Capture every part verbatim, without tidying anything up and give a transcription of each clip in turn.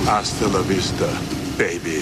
Hasta la vista, baby.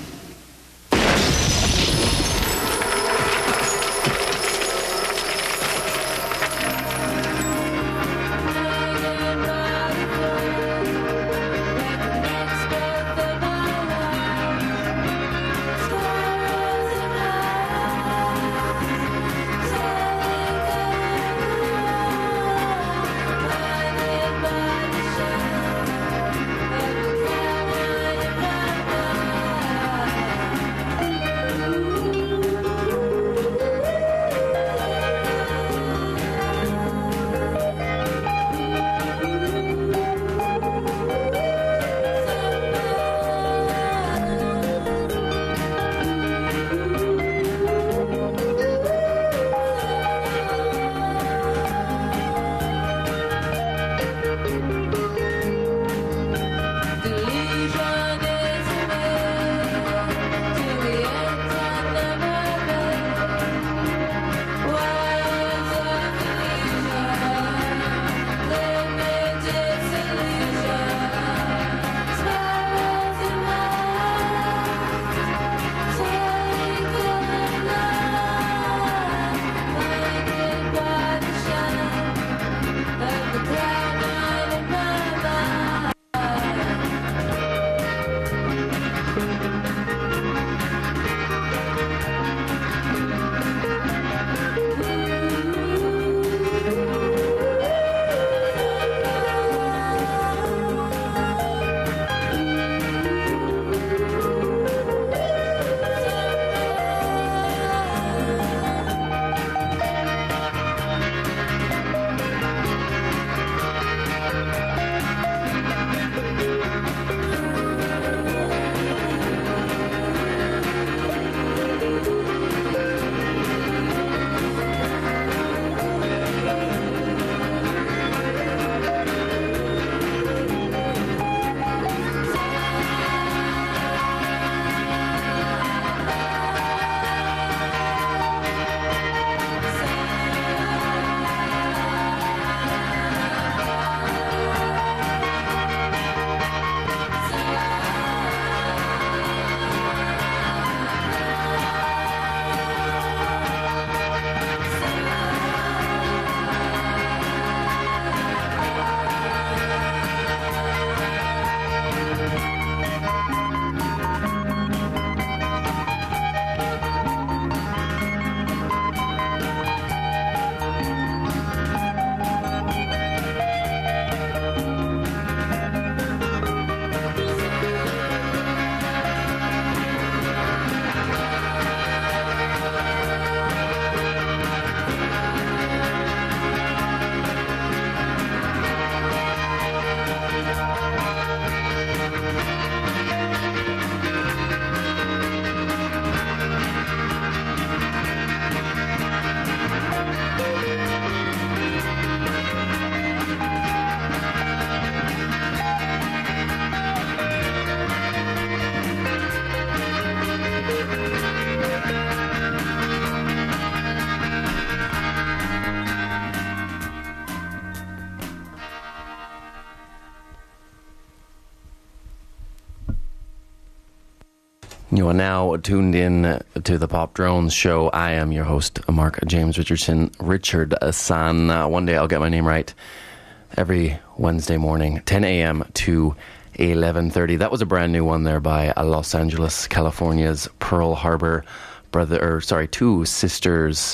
You are now tuned in to the Pop Drones show. I am your host, Mark James Richardson. Richard San. Uh, one day I'll get my name right. Every Wednesday morning, ten a.m. to eleven thirty. That was a brand new one there by Los Angeles, California's Pearl Harbor brother, or sorry, two sisters.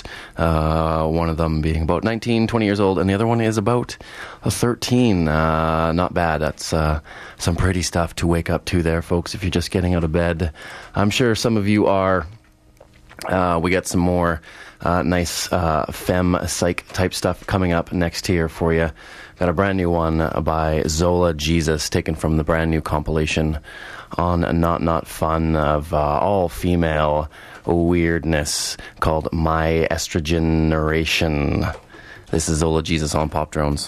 Uh, one of them being about nineteen, twenty years old, and the other one is about uh, thirteen. Uh, not bad. That's uh, some pretty stuff to wake up to there, folks, if you're just getting out of bed. I'm sure some of you are. Uh, we got some more uh, nice uh, femme psych type stuff coming up next here for you. Got a brand new one by Zola Jesus, taken from the brand new compilation on Not Not Fun of uh, all female weirdness called My Estrogeneration. This is Zola Jesus on Pop Drones.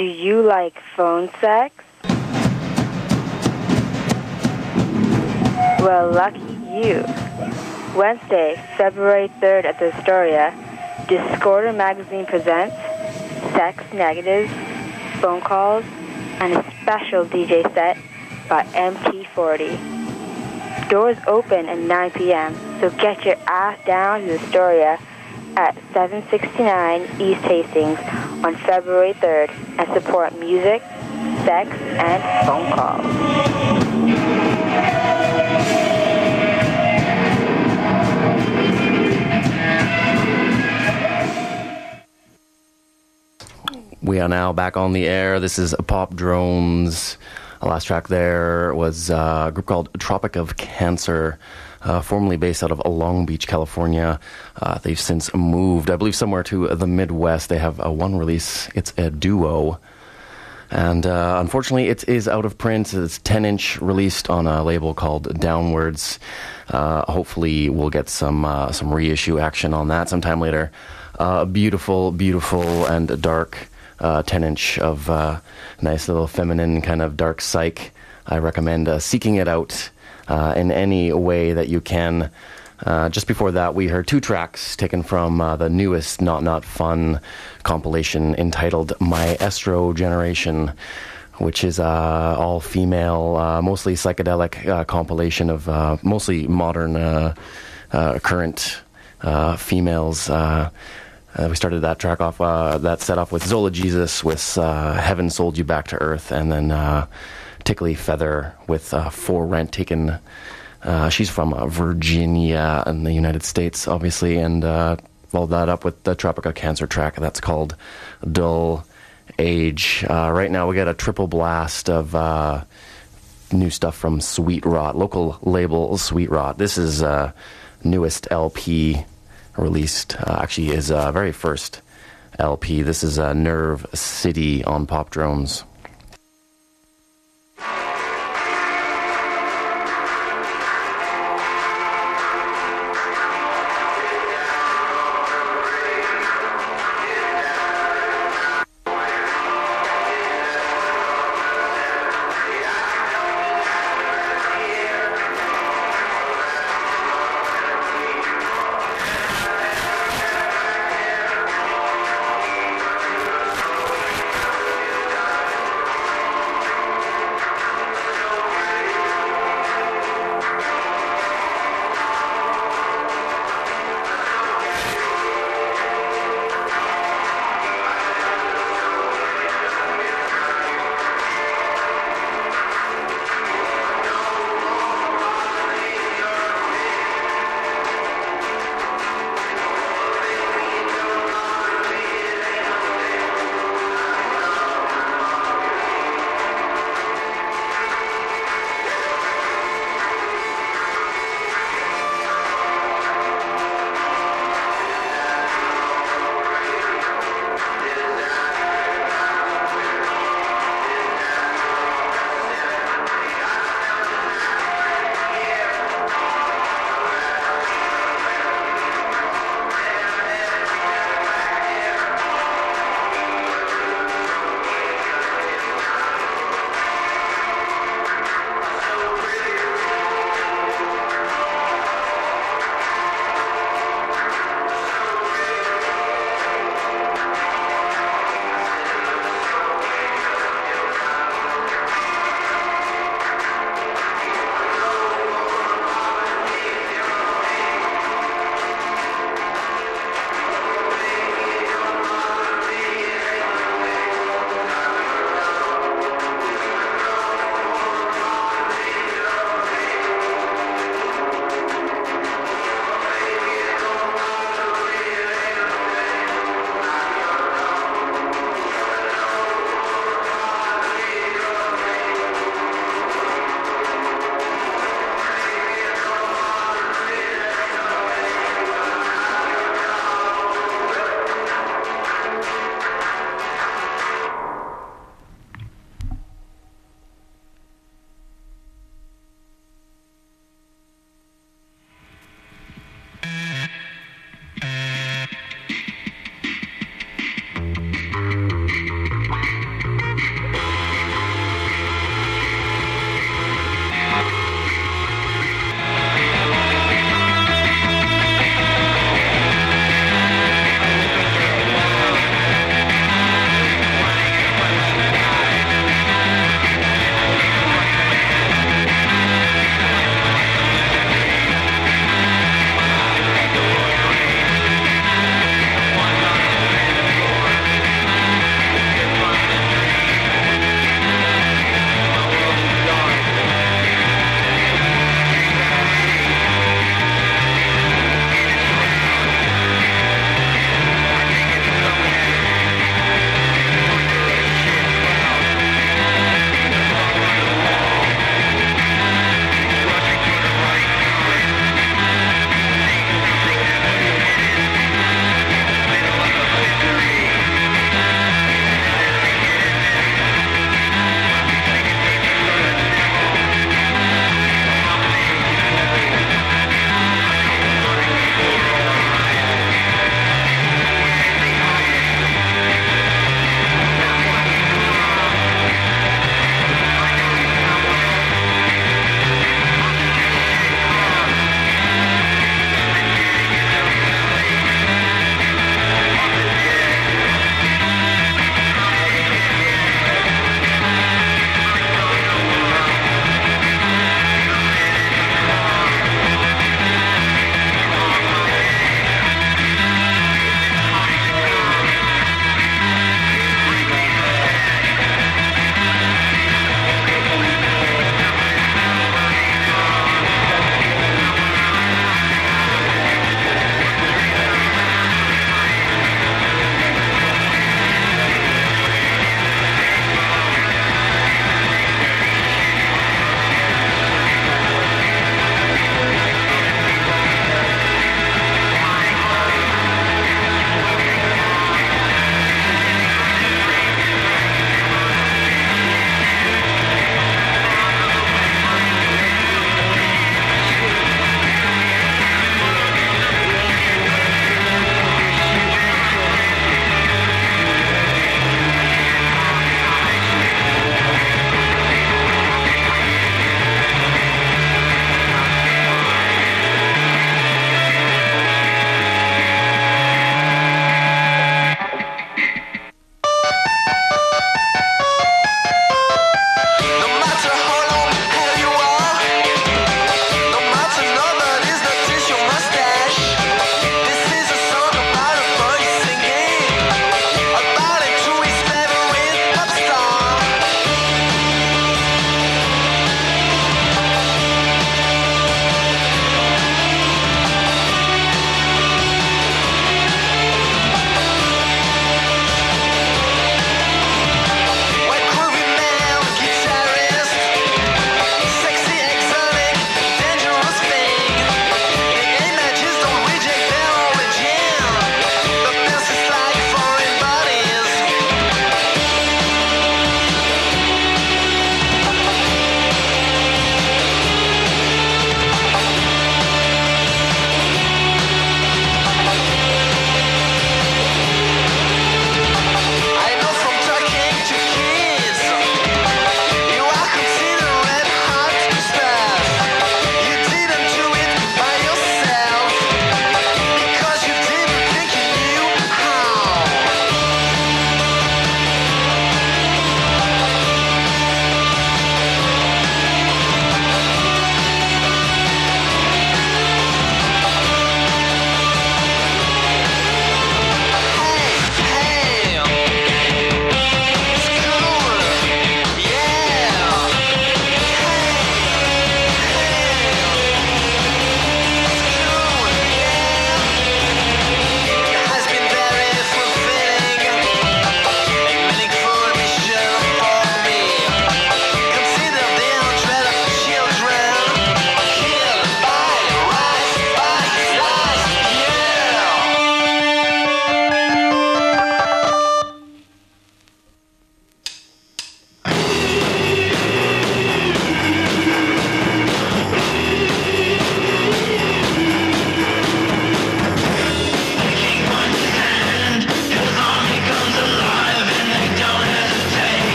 Do you like phone sex? Well, lucky you. Wednesday, February third at the Astoria, Discorder Magazine presents Sex Negatives, Phone Calls, and a special D J set by M T forty. Doors open at nine p.m., so get your ass down to the Astoria at seven sixty-nine East Hastings on February third and support music, sex, and phone calls. We are now back on the air. This is Pop Drones. The last track there was uh, a group called Tropic of Cancer, uh, formerly based out of Long Beach, California. Uh, they've since moved, I believe, somewhere to the Midwest. They have uh, one release. It's a duo. And uh, unfortunately, it is out of print. It's ten-inch released on a label called Downwards. Uh, hopefully, we'll get some uh, some reissue action on that sometime later. Uh, beautiful, beautiful, and dark uh, ten-inch of uh, nice little feminine kind of dark psych. I recommend uh, seeking it out uh, in any way that you can. Uh, just before that, we heard two tracks taken from uh, the newest Not Not Fun compilation entitled Maestro Generation, which is uh, all-female, uh, mostly psychedelic uh, compilation of uh, mostly modern, uh, uh, current uh, females. Uh, uh, we started that track off, uh, that set off with Zola Jesus with uh, Heaven Sold You Back to Earth, and then uh, Tickly Feather with uh, For Rent Taken. Uh, she's from uh, Virginia in the United States, obviously, and uh, followed that up with the Tropic of Cancer track that's called Dull Age. Uh, right now we got a triple blast of uh, new stuff from Sweet Rot, local label Sweet Rot. This is uh, newest L P released, uh, actually is uh, very first L P. This is uh, Nerve City on Pop Drones.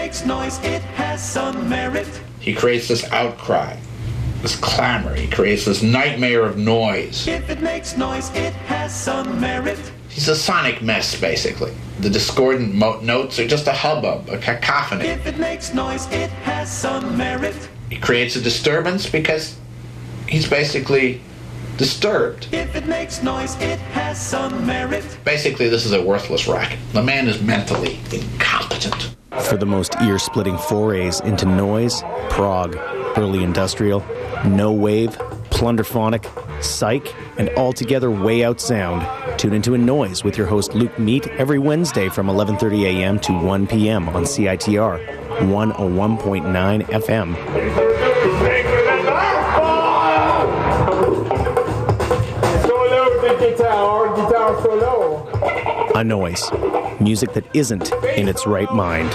makes noise, it has some merit. He creates this outcry, this clamor. He creates this nightmare of noise. If it makes noise, it has some merit. He's a sonic mess, basically. The discordant mo- notes are just a hubbub, a cacophony. If it makes noise, it has some merit. He creates a disturbance because he's basically disturbed. If it makes noise, it has some merit. Basically, this is a worthless racket. The man is mentally incompetent. For the most ear-splitting forays into noise, prog, early industrial, no wave, plunderphonic, psych, and altogether way out sound, tune into A Noise with your host Luke Meat every Wednesday from eleven thirty a.m. to one p.m. on C I T R one oh one point nine F M. A Noise. Music that isn't in its right mind.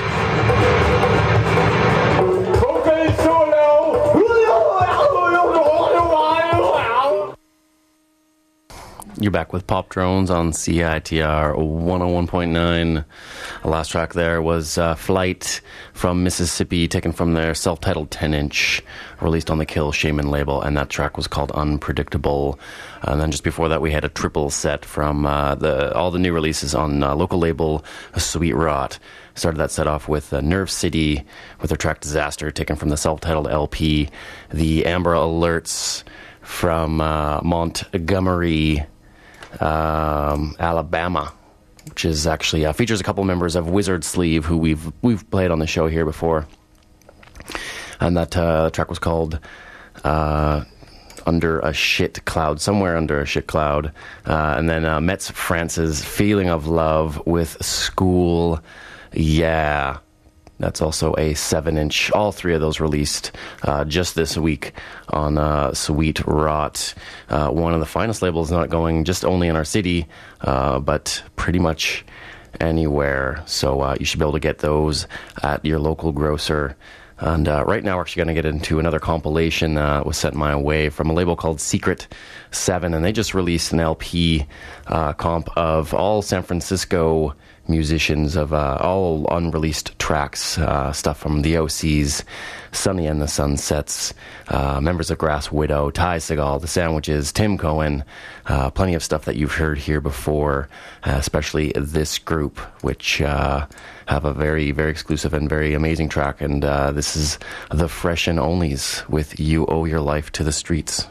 You're back with Pop Drones on C I T R one oh one point nine. The last track there was uh, Flight from Mississippi, taken from their self-titled ten-inch, released on the Kill Shaman label, and that track was called Unpredictable. And then just before that, we had a triple set from uh, the all the new releases on uh, local label Sweet Rot. Started that set off with uh, Nerve City with their track Disaster, taken from the self-titled L P. The Amber Alerts from uh, Montgomery, Um, Alabama, which is actually uh, features a couple members of Wizard Sleeve, who we've we've played on the show here before, and that uh, track was called uh, Under a Shit Cloud, somewhere under a shit cloud, uh, and then uh, Metz France's Feeling of Love with School, yeah. That's also a seven-inch. All three of those released uh, just this week on uh, Sweet Rot. Uh, one of the finest labels, not going just only in our city, uh, but pretty much anywhere. So uh, you should be able to get those at your local grocer. And uh, right now we're actually going to get into another compilation uh, that was sent my way from a label called Secret seven. And they just released an L P uh, comp of all San Francisco musicians, of uh, all unreleased tracks, uh, stuff from the O Cs, Sunny and the Sunsets, uh, members of Grass Widow, Ty Segall, The Sandwiches, Tim Cohen, uh, plenty of stuff that you've heard here before, uh, especially this group, which uh, have a very, very exclusive and very amazing track. And uh, this is The Fresh and Onlys with You Owe Your Life to the Streets.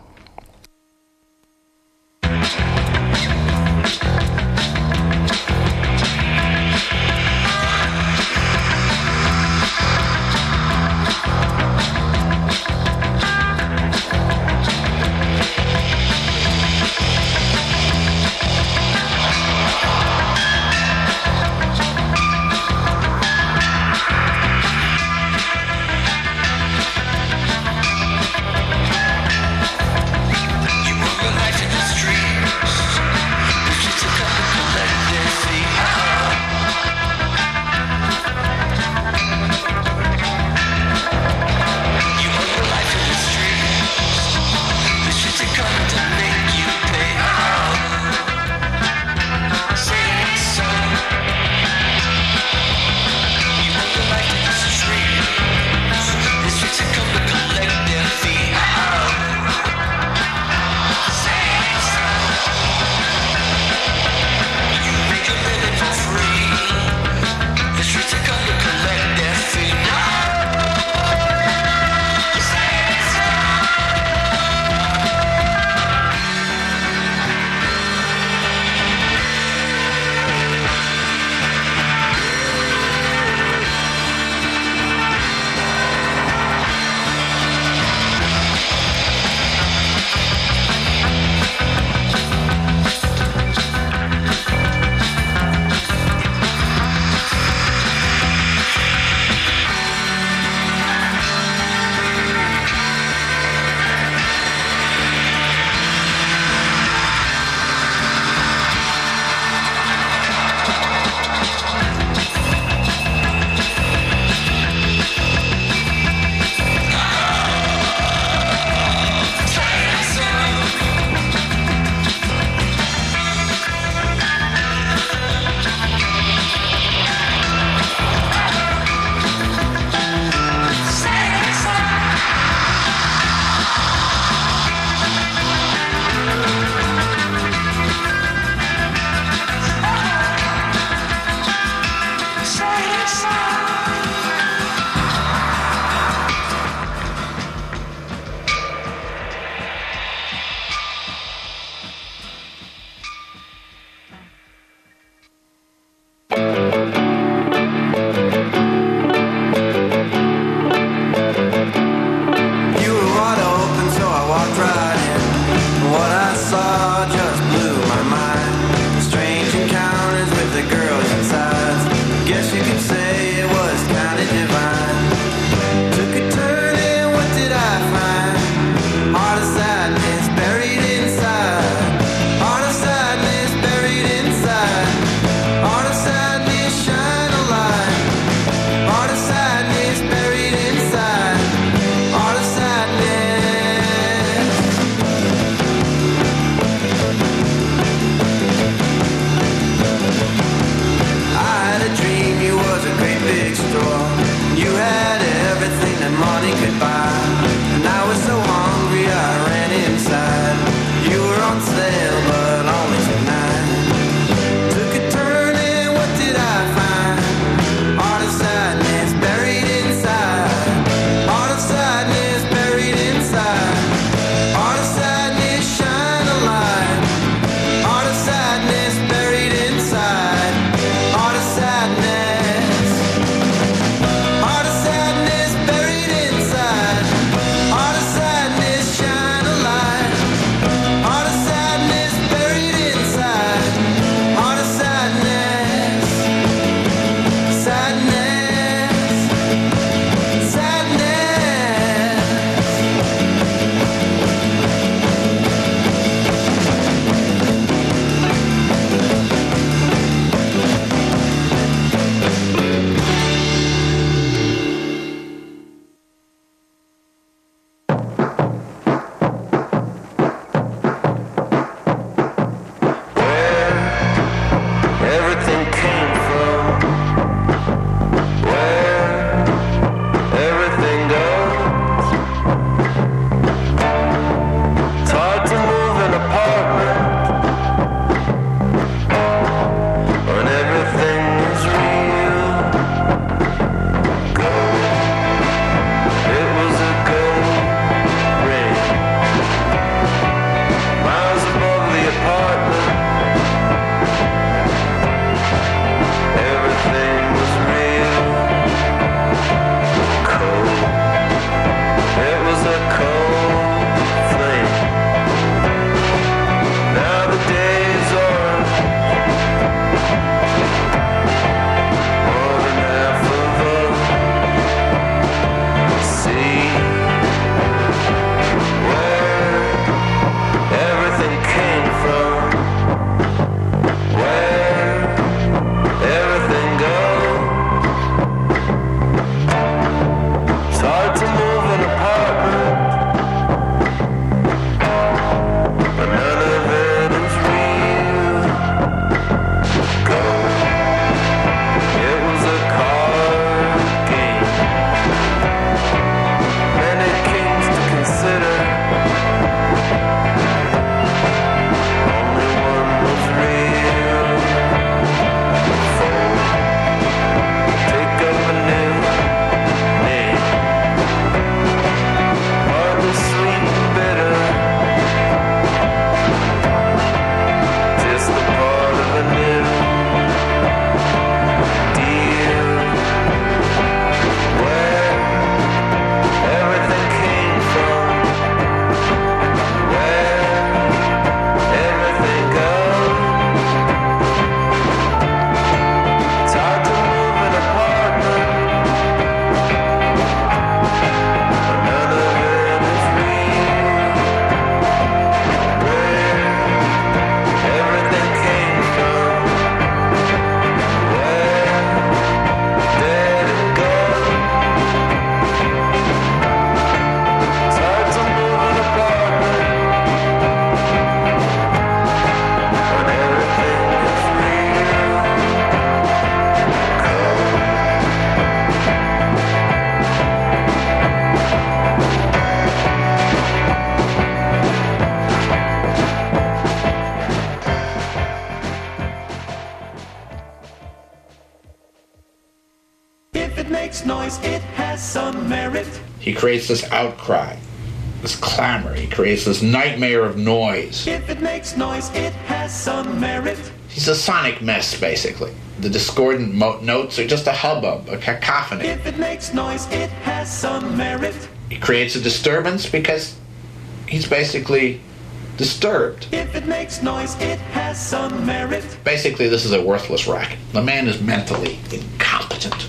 makes noise, it has some merit. He creates this outcry, this clamor. He creates this nightmare of noise. If it makes noise, it has some merit. He's a sonic mess, basically. The discordant mo- notes are just a hubbub, a cacophony. If it makes noise, it has some merit. He creates a disturbance because he's basically disturbed. If it makes noise, it has some merit. Basically, this is a worthless racket. The man is mentally incompetent.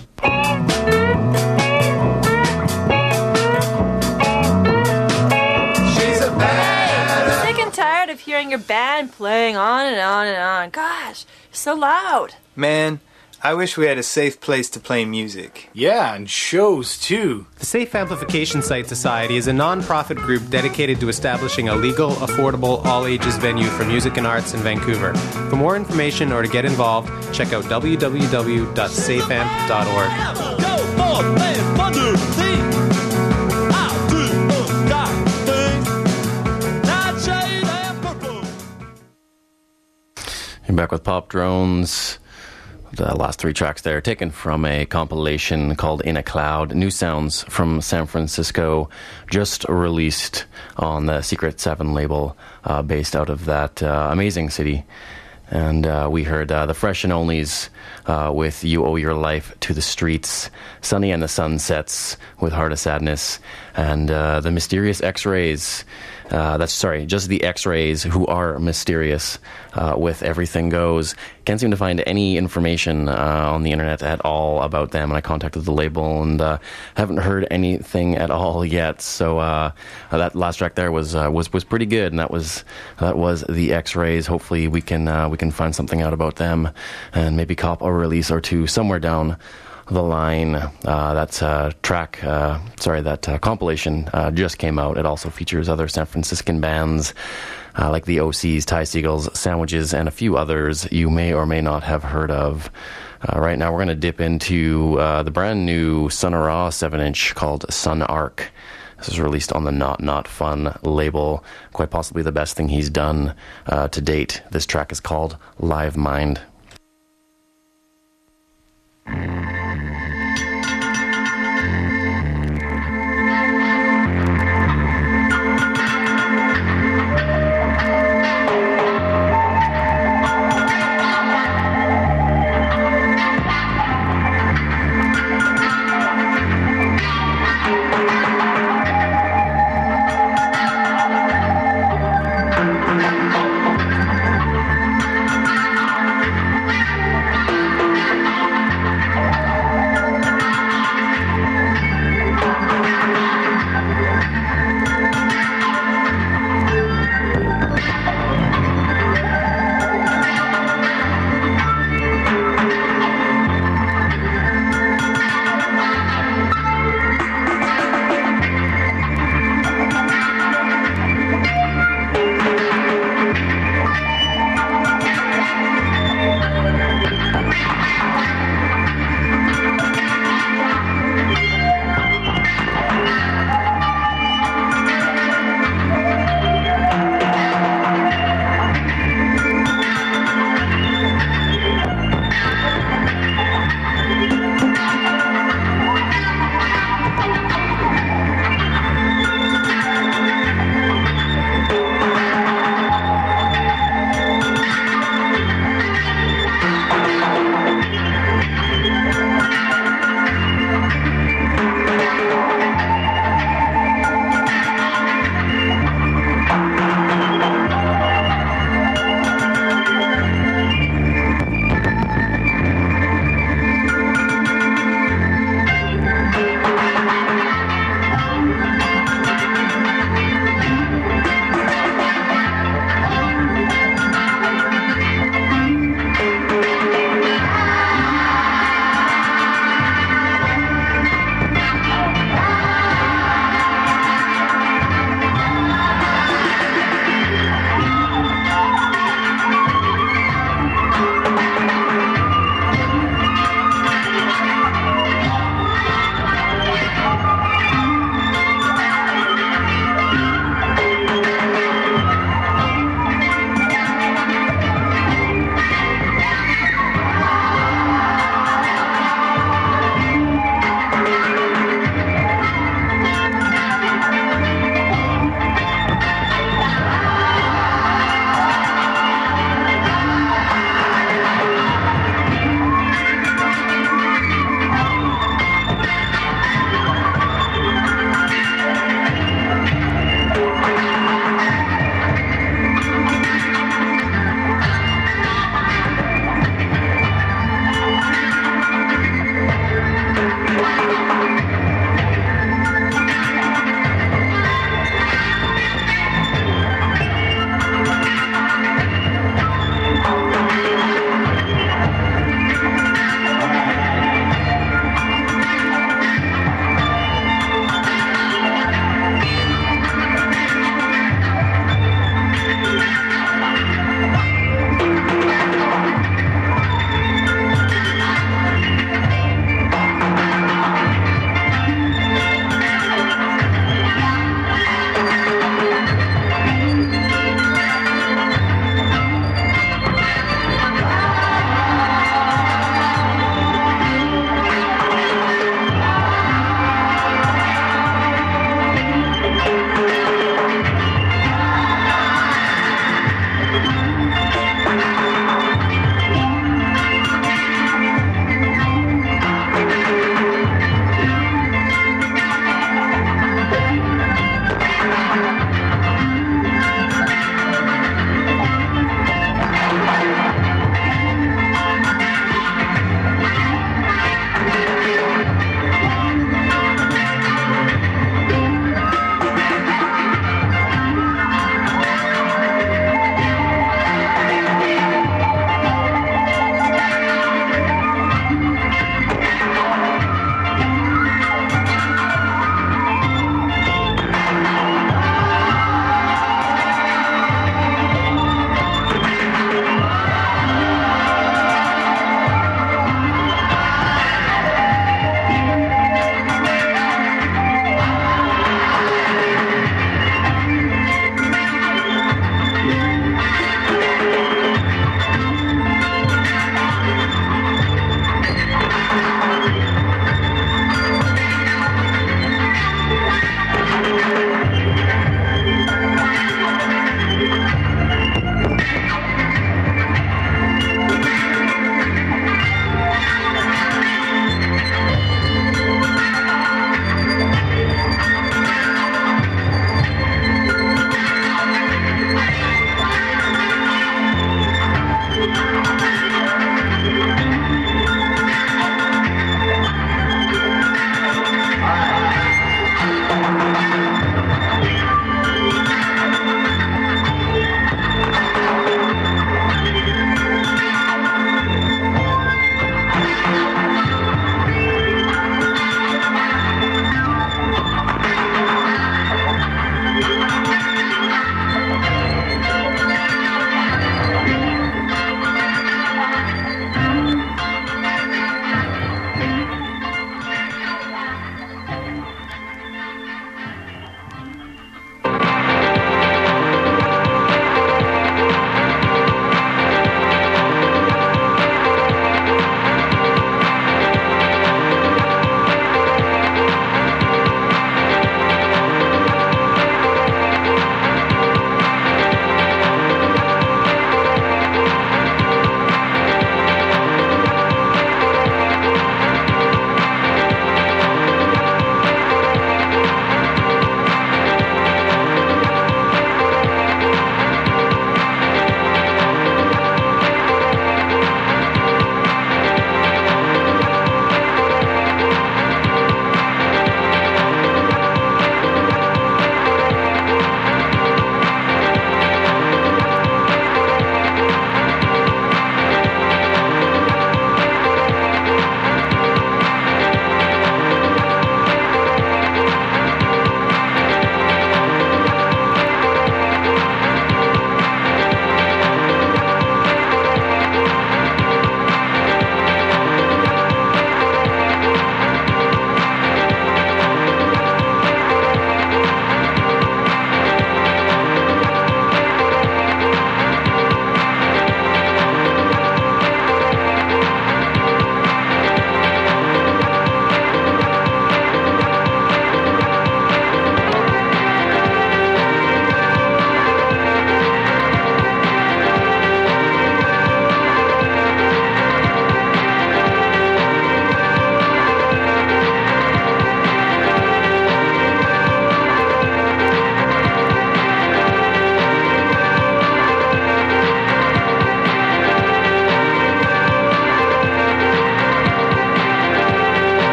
Tired of hearing your band playing on and on and on. Gosh, you're so loud. Man, I wish we had a safe place to play music. Yeah, and shows too. The Safe Amplification Site Society is a non-profit group dedicated to establishing a legal, affordable, all-ages venue for music and arts in Vancouver. For more information or to get involved, check out w w w dot safe amp dot org. You're back with Pop Drones. The last three tracks there taken from a compilation called In a Cloud. New sounds from San Francisco, just released on the Secret Seven label, uh, based out of that uh, amazing city. And uh, we heard uh, the Fresh and Onlys uh, with You Owe Your Life to the Streets, Sunny and the Sunsets with Heart of Sadness, and uh, the Mysterious X-Rays. Uh, that's sorry, just the X-Rays, who are mysterious uh, with Everything Goes. Can't seem to find any information uh, on the internet at all about them, and I contacted the label and uh, haven't heard anything at all yet. So uh, that last track there was uh, was was pretty good, and that was that was the X-Rays. Hopefully, we can uh, we can find something out about them and maybe cop a release or two somewhere down the line. Uh, that uh, track, uh, sorry, that uh, compilation uh, just came out. It also features other San Franciscan bands uh, like the O Cs, Ty Seagulls, Sandwiches, and a few others you may or may not have heard of. Uh, right now, we're going to dip into uh, the brand new Sun Ra seven inch called Sun Arc. This is released on the Not Not Fun label. Quite possibly the best thing he's done uh, to date. This track is called Live Mind.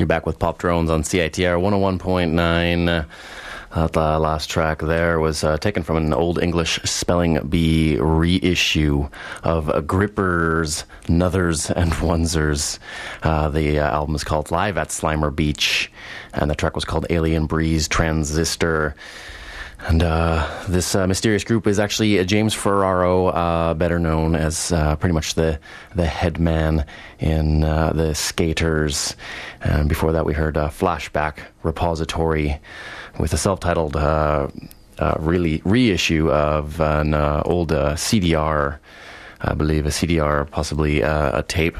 back with Pop Drones on C I T R one oh one point nine. Uh, the last track there was uh, taken from an Old English Spelling Bee reissue of uh, Grippers, Nuthers, and Onesers. Uh, the uh, album is called Live at Slimer Beach, and the track was called Alien Breeze Transistor. And uh, this uh, mysterious group is actually uh, James Ferraro, uh, better known as uh, pretty much the the head man in uh, the Skaters. And before that, we heard uh, Flashback Repository with a self-titled uh, uh, really reissue of an uh, old uh, C D R, I believe a C D R, possibly uh, a tape.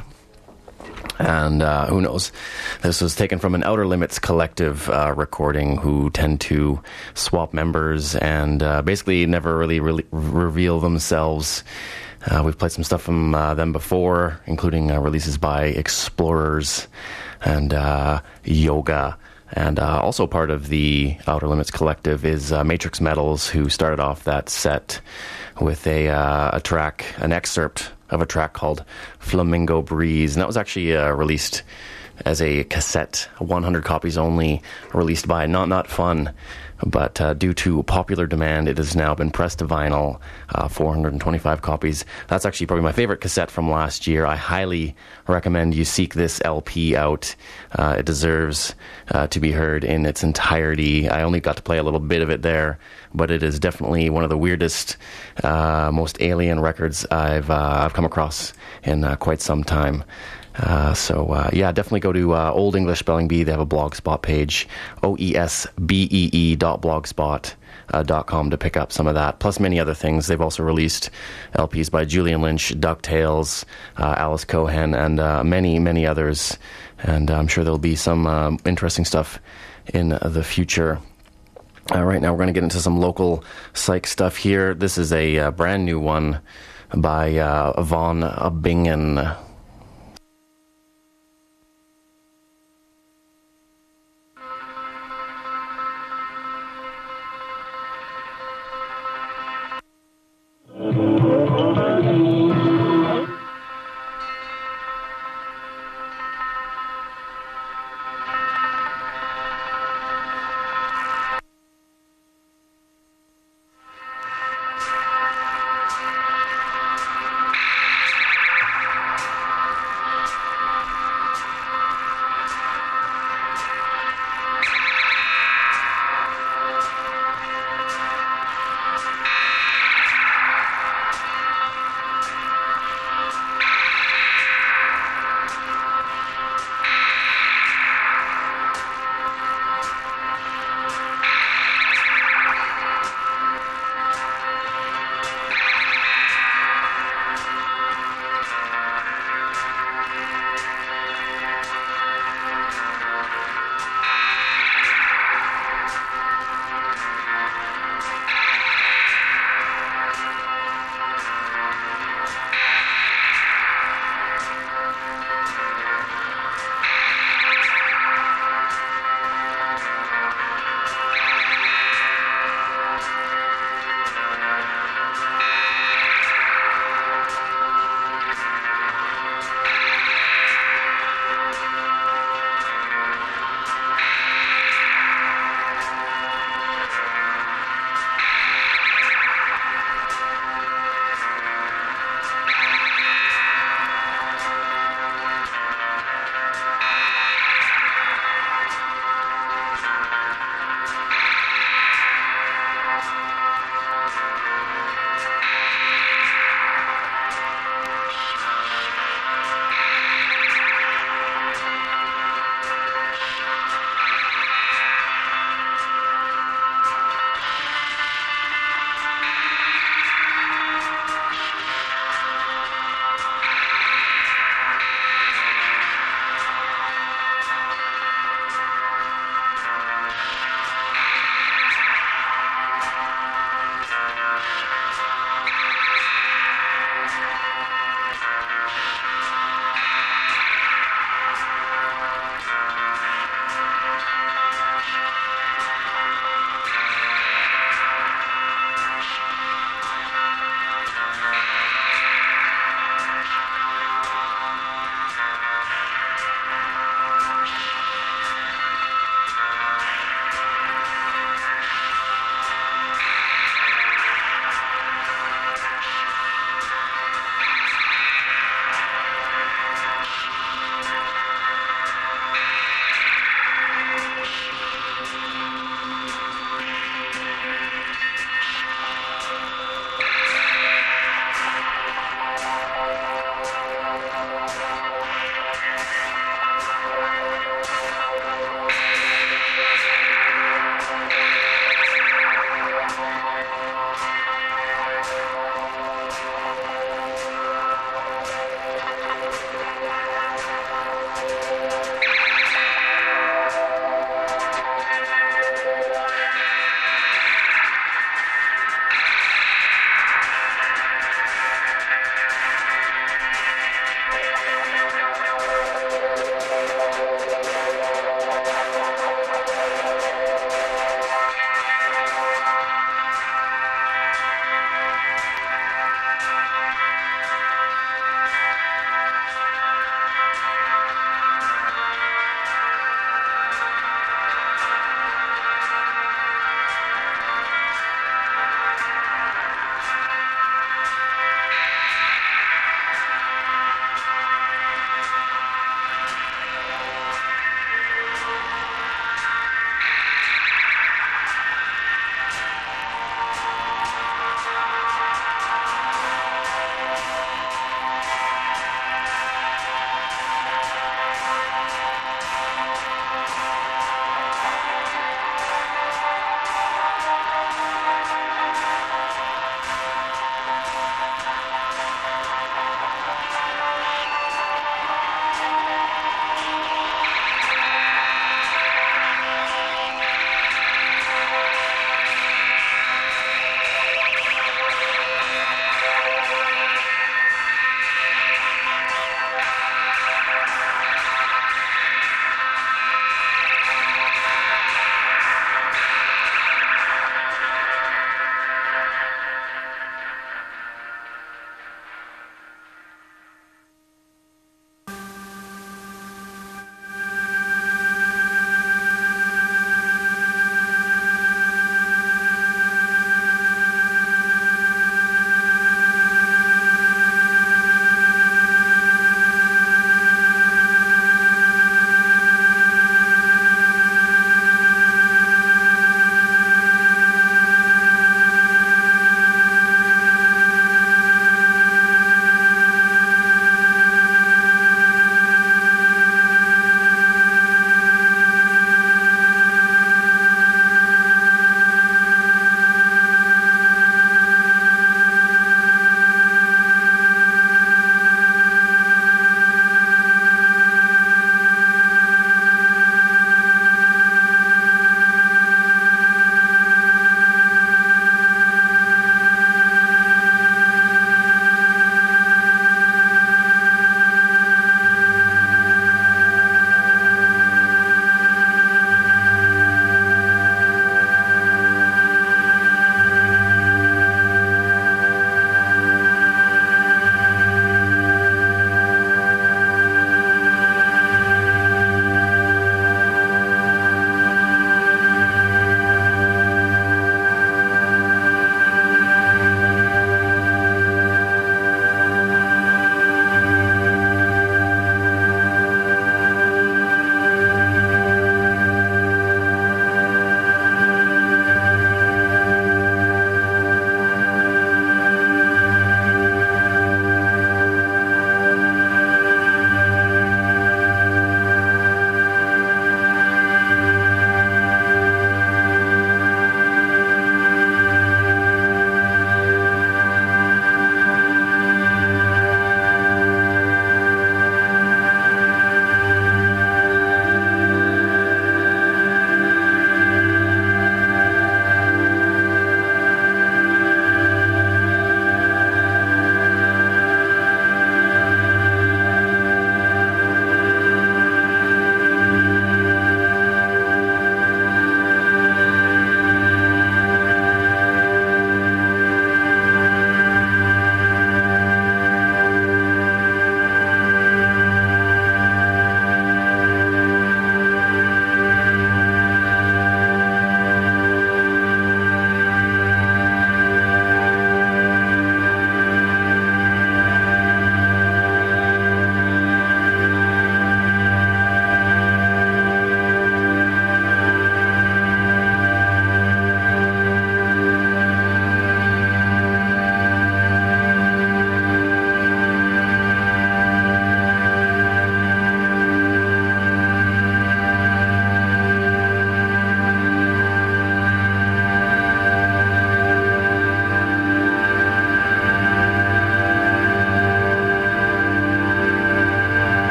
And uh, who knows? This was taken from an Outer Limits collective uh, recording who tend to swap members and uh, basically never really, really reveal themselves. Uh, we've played some stuff from uh, them before, including uh, releases by Explorers and uh, Yoga. And uh, also part of the Outer Limits collective is uh, Matrix Metals, who started off that set with a, uh, a track, an excerpt of a track called Flamingo Breeze. And that was actually uh, released as a cassette, one hundred copies only, released by Not Not Fun. But uh, due to popular demand, it has now been pressed to vinyl, uh, four hundred twenty-five copies. That's actually probably my favorite cassette from last year. I highly recommend you seek this L P out. Uh, it deserves uh, to be heard in its entirety. I only got to play a little bit of it there, but it is definitely one of the weirdest, uh, most alien records I've uh, I've come across in uh, quite some time. Uh, so, uh, yeah, definitely go to uh, Old English Spelling Bee. They have a blogspot page, O E S B E E dot blogspot dot com, to pick up some of that, plus many other things. They've also released L Ps by Julian Lynch, DuckTales, uh, Alice Cohen, and uh, many, many others. And I'm sure there'll be some um, interesting stuff in the future. Uh, right now, we're going to get into some local psych stuff here. This is a uh, brand new one by uh, Von Bingen.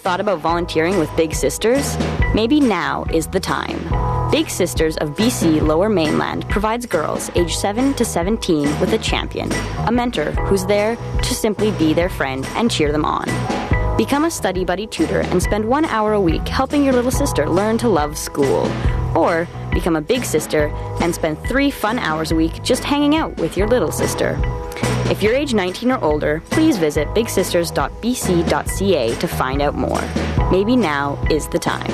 thought about volunteering with Big Sisters? Maybe now is the time. Big Sisters of B C Lower Mainland provides girls aged seven to seventeen with a champion, a mentor who's there to simply be their friend and cheer them on. Become a study buddy tutor and spend one hour a week helping your little sister learn to love school. Or become a big sister and spend three fun hours a week just hanging out with your little sister. If you're age nineteen or older, please visit big sisters dot b c dot c a to find out more. Maybe now is the time.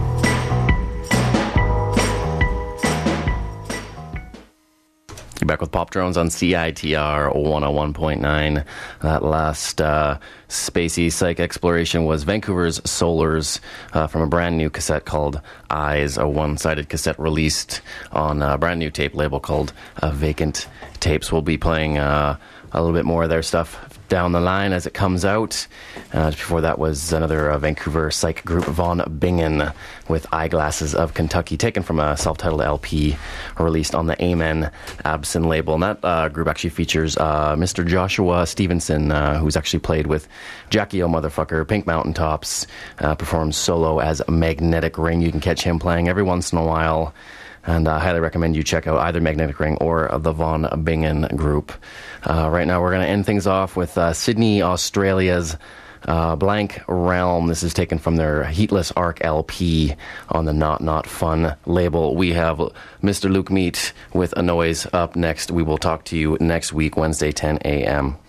You're back with Pop Drones on C I T R one oh one point nine. That last uh, spacey psych exploration was Vancouver's Solars uh, from a brand new cassette called Eyes, a one-sided cassette released on a brand new tape label called uh, Vacant Tapes. We'll be playing uh, a little bit more of their stuff down the line as it comes out. Uh, before that was another uh, Vancouver psych group, Von Bingen, with Eyeglasses of Kentucky, taken from a self-titled L P released on the Amen Absinthe label. And that uh, group actually features uh, Mister Joshua Stevenson, uh, who's actually played with Jackie O Motherfucker, Pink Mountaintops, uh, performs solo as Magnetic Ring. You can catch him playing every once in a while. And I uh, highly recommend you check out either Magnetic Ring or the Von Bingen group. Uh, right now, we're going to end things off with uh, Sydney, Australia's uh, Blank Realm. This is taken from their Heatless Arc L P on the Not Not Fun label. We have Mister Luke Meat with A Noise up next. We will talk to you next week, Wednesday, ten a.m.